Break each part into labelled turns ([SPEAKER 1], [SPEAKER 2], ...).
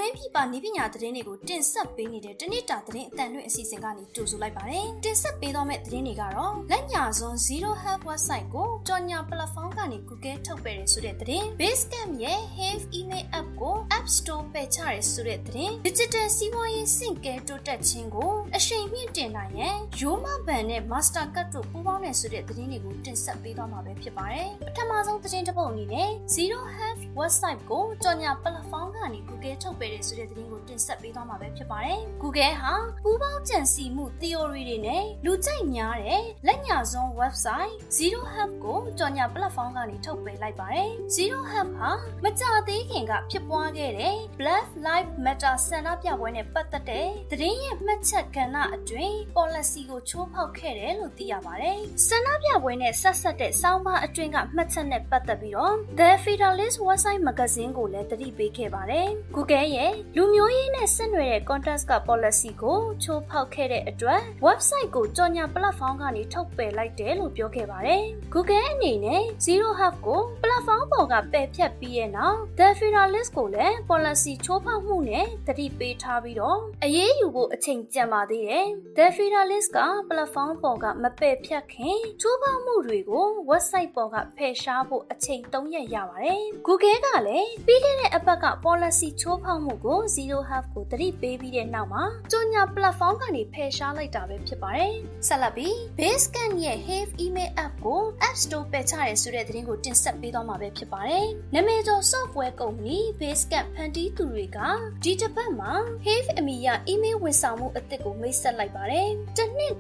[SPEAKER 1] င်းပြပနေပညာသတင်းတွေကိုတင်ဆက်ပေးနေတဲ့တနေ့တာသတင်းအတန်လွင့်အစီအစဉ်ကနေကြိုဆိုလိုက်ပါတယ်။တင်ဆက်ပေးသွားမယ့်သတင်းတွေကတော့လက်ညာစွန်း Zero Help website ကိုကြော်ညာ platform ကနေ Google ထုတ်ပယ်တယ်ဆိုတဲ့သတင်း။ Basecamp ရဲ့ Have email app ကို App Store ပယ်ချတယ်ဆိုတဲ့သတင်း။ Digital စီးပွားရေးစင့်ကဲတိုးတက်ခြင်းကိုအရှိန်မြင့်တင်နိုင်ရန်ရိုးမဘဏ်နဲ့ Mastercard တို့ပူးပေါင်းတယ်ဆိုတဲ့သတင်းတွေကိုတင်ဆက်ပေးသွားမှာပဲဖြစ်ပါတယ်။ပထမဆုံးသတင်းတစ်ပုဒ်အနေနဲ့ Zero Help website ကိုကြော်ညာ platform ကနေ Google ထုတ်ပယ်တယ်ဆိုတဲ့သတင်းကိုတင်ဆက်ပေးသွားမှာပဲဖြစ်ပါတယ်။ Google ဟာပူးပေါင်းကြံစည်မှု theory တွေနဲ့လူကြိုက်များတဲ့လက်ညာစွန်း website Zero Help ကိုကြော်ညာ platform ကနေထုတ်ပယ်လိုက်ပါတယ်။ Zero Help ဟာမကြာသေးခင်ကဖြစ်ပွားခဲ့တဲ့ Black Lives Matter ဆန္ဒပြပွဲနဲ့ပတ်သက်တဲ့သတင်းရဲ့မှတ်ချက်ကဏ္ဍအတွင်း policy ကိုချိုးဖောက်ခဲ့တယ်လို့သိရပါတယ်။ဆန္ဒပြပွဲနဲ့ဆက်ဆက်တဲ့စောင်းပါအတွင်းကမှတ်ချက်နဲ့ပတ်သက်ပြီးတော့ The Federalist Website Magazine ကိုလည်းသတိပေးခဲ့ပါတယ်။ Google ရဲ့လူမျိုးရေးနဲ့ဆက်နွယ်တဲ့ content က policy ကိုချိုးဖောက်ခဲ့တဲ့အတွက် website ကိုကြော်ညာ platform ကနေထုတ်ပယ်လိုက်တယ်လို့ပြောခဲ့ပါတယ်။ Google အနေနဲ့ Zero Help ကို platform ပေါ်ကပယ်ဖြတ်ပြီးတဲ့နောက် The Federalist ကိုလည်း policy ချိုးဖောက်မှုနဲ့သတိပေးထားပြီးတော့အရေးယူဖို့အချိန်ကျန်ပါသေးတယ်။ The Federalist က platform ပေါ်ကမပယ်ဖြတ်ခင်ချိုးဖောက်မှုတွေကို website ပေါ်ကဖယ်ရှားဖို့အချိန်3ရက်ရပါတယ်။ Google ကလည်းပြီးခဲ့တဲ့အပတ်က policy ချိုးဖောက်မှုကို Zero Help ကိုသတိပေးပြီးတဲ့နောက်မှာကြော်ညာ platform ကနေဖယ်ရှားလိုက်တာပဲဖြစ်ပါတယ်။ဆက်လက်ပြီး Basecamp ရဲ့ Have email app ကို App Store ပယ်ချတယ်ဆိုတဲ့သတင်းကိုတင်ဆက်ပေးသွားမှာပဲဖြစ်ပါတယ်။နာမည်ကျော် software ကုမ္ပဏီ Basecamp ဖန်တီးသူတွေကဒီတစ်ပတ်မှာ Have အမည်ရ email ဝန်ဆောင်မှုအသစ်ကိုမိတ်ဆက်လိုက်ပါတယ်။တစ်နှစ်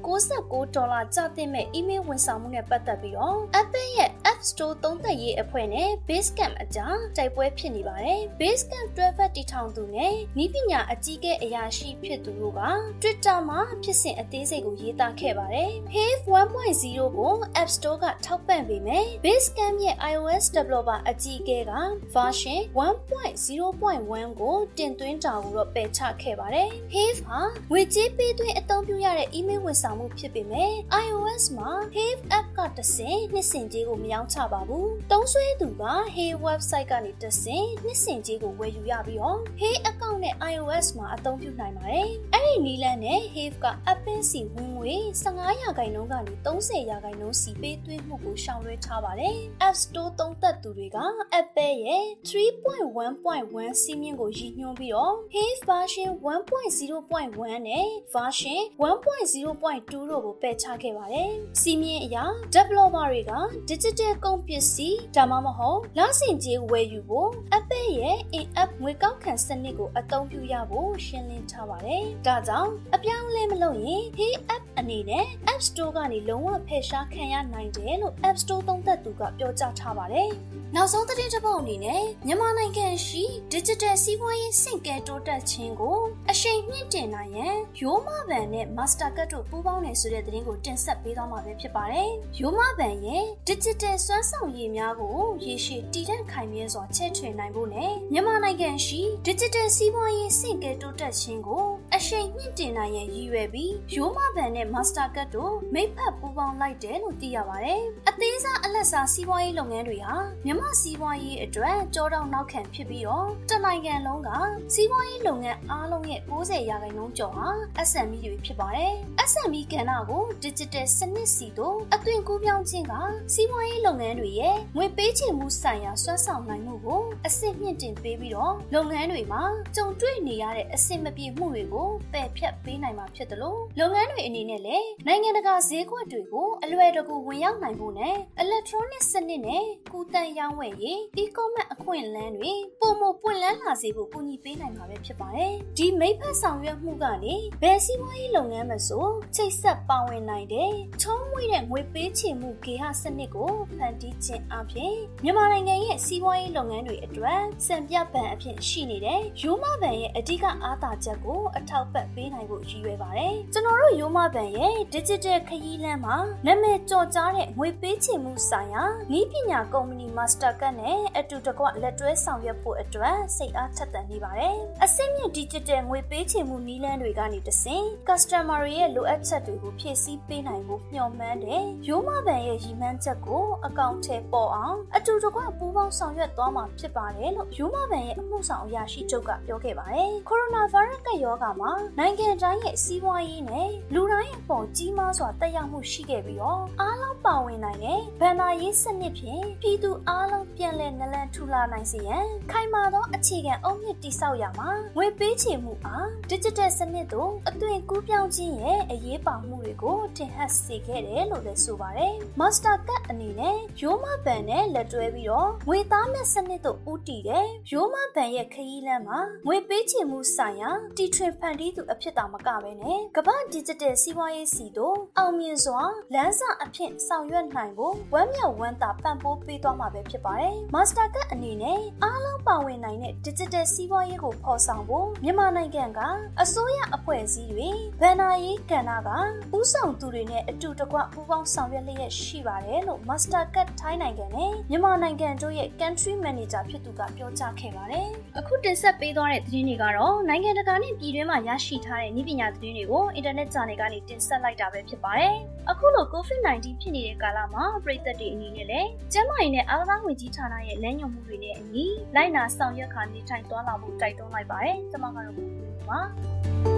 [SPEAKER 1] $96ကျသင့်မဲ့ email ဝန်ဆောင်မှုနဲ့ပတ်သက်ပြီးတော့ Apple ရဲ့ App Store သုံးသပ်ရေးအဖွဲ့နဲ့ Basecamp အကြားတိုက်ပွဲဖြစ်နေပါတယ်။ Basecamp တွဲဖက်တည်ထောင်သူနဲ့နည်းပညာအကြီးအကဲအရာရှိဖြစ်သူတို့က Twitter မှာဖြစ်စဉ်အသေးစိတ်ကိုရေးသားခဲ့ပါတယ်။ Have 1.0 ကို App Store ကထောက်ပံ့ပေမဲ့ Basecamp ရဲ့ iOS developer အကြီးအကဲက version 1.0.1 ကိုတင်သွင်းတာကိုတော့ပယ်ချခဲ့ပါတယ်။ Have ဟာငွေကြေးပေးသွင်းအသုံးပြုရတဲ့ email ဝန်ဆောင်မှုဖြစ်ပေမဲ့ iOS မှာ Have app ကတဆင့်နှစ်စဉ်ကြေးကိုမရောင်းချပါဘူး။သုံးစွဲသူက Have website ကနေတဆင့်နှစ်စဉ်ကြေးကိုဝယ်ယူရပြီးတော့ Have account နဲ့ iOS မှာအသုံးပြုနိုင်ပါတယ်။အဲ့ဒီနည်းလမ်းနဲ့ Have က Apple စီဝင်ငွေ15%ကနေ30%စီပေးသွင်းမှုကိုရှောင်လွှဲထားပါတယ်။ App Store သုံးသပ်သူတွေက Apple ရဲ့ 3.1.1 စီးမြင့်ကိုရည်ညွှန်းပြီးတော့ Have version 1.0.1 နဲ့ version 1.0.2 တို့ကိုပယ်ချခဲ့ပါတယ်။စီးမြင့်အရာ developer တွေက digital ကုန်ပစ္စည်းဒါမှမဟုတ်လစဉ်ကြေးဝယ်ယူဖို့ Apple ရဲ့ in-app ငွေကောက်ခံစနစ်ကိုအသုံးပြုရဖို့ရှင်းလင်းထားပါတယ်။ဒါကြောင့်အပြောင်းအလဲမလုပ်ရင် Have app အနေနဲ့ App Store ကနေလုံးဝဖယ်ရှားခံရနိုင်တယ်လို့ App Store သုံးသပ်သူကပြောကြားထားပါတယ်။နောက်ဆုံးသတင်းတစ်ပုဒ်အနေနဲ့မြန်မာနိုင်ငံရှိ Digital စီးပွားရေးစင့်ကဲတိုးတက်ခြင်းကိုအရှိန်မြင့်တင်နိုင်ရန်ရိုးမဘဏ်နဲ့ Mastercard တို့ပူးပေါင်းတယ်ဆိုတဲ့သတင်းကိုတင်ဆက်ပေးသွားမှာပဲဖြစ်ပါတယ်။ရိုးမဘဏ်ရဲ့ Digital စွမ်းဆောင်ရည်များကိုရေရှည်တည်တံ့ခိုင်မြဲစွာချဲ့ထွင်နိုင်ဖို့နဲ့မြန်မာနိုင်ငံရှိ Digital စီးပွားရေးစင့်ကဲတိုးတက်ခြင်းကိုအရှိန်မြင့်တင်နိုင်ရန်ရည်ရွယ်ပြီးရိုးမဘဏ်နဲ့ Mastercard တို့မိတ်ဖက်ပူးပေါင်းလိုက်တယ်လို့သိရပါတယ်။အသေးစားအလတ်စားစီးပွားရေးလုပ်ငန်းတွေဟာမြန်မာစီးပွားရေးအတွက်ကြောတောင်နောက်ခံဖြစ်ပြီးတော့တနိုင်ငံလုံးကစီးပွားရေးလုပ်ငန်းအားလုံးရဲ့90%ကျော်ဟာ SME တွေဖြစ်ပါတယ်။ SME ကဏ္ဍကို Digital စနစ်စီတို့အသွင်ကူးပြောင်းခြင်းကစီးပွားရေးလုပ်ငန်းတွေရဲ့ငွေပေးချေမှုဆိုင်ရာစွမ်းဆောင်နိုင်မှုကိုအဆင့်မြင့်တင်ပေးပြီးတော့လုပ်ငန်းတွေမှာကြုံတွေ့နေရတဲ့အဆင့်မပြေမှုတွေကိုပယ်ဖျက်ပေးနိုင်မှာဖြစ်တယ်လို့လုပ်ငန်းတွေအနေနဲ့လည်းနိုင်ငံတကာဈေးကွက်တွေကိုအလွယ်တကူဝင်ရောက်နိုင်ဖို့နဲ့ electronic စနစ်နဲ့ကူးသန်းရောင်းဝယ်ရေး e-commerce အခွင့်အလမ်းတွေပိုမိုပွင့်လန်းလာစေဖို့ကူညီပေးနိုင်မှာပဲဖြစ်ပါတယ်။ဒီမိတ်ဖက်ဆောင်ရွက်မှုကနေဘယ်စီးပွားရေးလုပ်ငန်းမဆိုချိတ်ဆက်ပါဝင်နိုင်တဲ့ချုံးမွေ့တဲ့ငွေပေးချေမှုဂေဟစနစ်ကိုဖန်တီးခြင်းအပြင်မြန်မာနိုင်ငံရဲ့စီးပွားရေးလုပ်ငန်းတွေအတွက်စံပြဘဏ်အဖြစ်ရှိနေတဲ့ရိုးမဘဏ်ရဲ့အဓိကအားသာချက်ကိုအထောက်ပံ့ပေးနိုင်ဖို့ရည်ရွယ်ပါတယ်။ကျွန်တော်တို့ရိုးမဘဏ်ရဲ့ digital ခရီးလမ်းမှာနာမည်ကျော်ကြားတဲ့ငွေပေးချေမှုဆိုင်ရာနည်းပညာကုမ္ပဏီ Mastercard နဲ့အတူတကွလက်တွဲဆောင်ရွက်ဖို့အတွက်စိတ်အားထက်သန်နေပါတယ်။အဆင့်မြင့် digital ငွေပေးချေမှုနည်းလမ်းတွေကနေတဆင့် customer တွေရဲ့လိုအပ်ချက်တွေကိုဖြည့်ဆည်းပေးနိုင်ဖို့မျှော်မှန်းတဲ့ရိုးမဘဏ်ရဲ့ရည်မှန်းချက်ကိုအကောင့်ထဲပေါ်အောင်အတူတကွပူးပေါင်းဆောင်ရွက်သွားမှာဖြစ်ပါတယ်လို့ရိုးမဘဏ်ရဲ့အမှုဆောင်အရာရှိချုပ်ကပြောခဲ့ပါတယ်။ကိုရိုနာဗိုင်းရပ်စ်ကပ်ရောဂါမှာနိုင်ငံတိုင်းရဲ့စီးပွားရေးနဲ့လူတိုင်းအပေါ်ကြီးမားစွာသက်ရောက်မှုရှိခဲ့ပြီးတော့အားလုံးပါဝင်နိုင်တဲ့ဘဏ္ဍာရေးစနစ်ဖြင့်ပြည်သူအားလုံးပြန်လည်နလန်ထူလာနိုင်စေရန်ခိုင်မာသောအခြေခံအုတ်မြစ်တိဆောက်ရမှာငွေပေးချေမှုအား digital စနစ်သို့အသွင်ကူးပြောင်းခြင်းရဲ့အရေးပါမှုတွေကိုထင်ဟပ်စေခဲ့တယ်လို့လည်းဆိုပါတယ်။ Mastercard အနေနဲ့ရိုးမဘဏ်နဲ့လက်တွဲပြီးတော့ငွေသားမဲ့စနစ်သို့ဦးတည်တဲ့ရိုးမဘဏ်ရဲ့ခရီးလမ်းမှာငွေပေးချေမှုဆိုင်ရာတီထွင်ဖန်တီးသူအဖြစ်သာမကဘဲနဲ့ကမ္ဘာ digital စီးပွားရေးစီတို့အောင်မြင်စွာလမ်းစာအဖြစ်ဆောင်ရွက်နိုင်ဖို့ဝမ်းမြောက်ဝမ်းသာပံ့ပိုးပေးသွားမှာပဲဖြစ်ပါတယ်။ Mastercard အနေနဲ့အားလုံးပါဝင်နိုင်တဲ့ digital စီးပွားရေးကိုဖော်ဆောင်ဖို့မြန်မာနိုင်ငံကအစိုးရအဖွဲ့အစည်းတွေဘဏ္ဍာရေးကဏ္ဍကဦးဆောင်သူတွေနဲ့အတူတကွပူးပေါင်းဆောင်ရွက်လျက်ရှိပါတယ်လို့ Mastercard ထိုင်းနိုင်ငံနဲ့မြန်မာနိုင်ငံတို့ရဲ့ Country Manager ဖြစ်သူကပြောကြားခဲ့ပါတယ်။အခုတင်ဆက်ပေးသွားတဲ့သတင်းတွေကတော့နိုင်ငံတကာနဲ့ပြည်တွင်းမှာရရှိထားတဲ့နည်းပညာသတင်းတွေကိုအင်တာနက်ဂျာနယ်ကနေတင်ဆက်လိုက်တာပဲဖြစ်ပါတယ်။အခုလို COVID-19 ဖြစ်နေတဲ့ကာလမှာပြည်သက်တွေအနေနဲ့လည်းကျန်းမာရေးနဲ့အားကစားဝန်ကြီးဌာနရဲ့လမ်းညွှန်မှုတွေနဲ့အညီလိုက်နာဆောင်ရွက်ခါနေထိုင်သွားလာဖို့တိုက်တွန်းလိုက်ပါတယ်။ကျွန်မကတော့ဘုရားပါ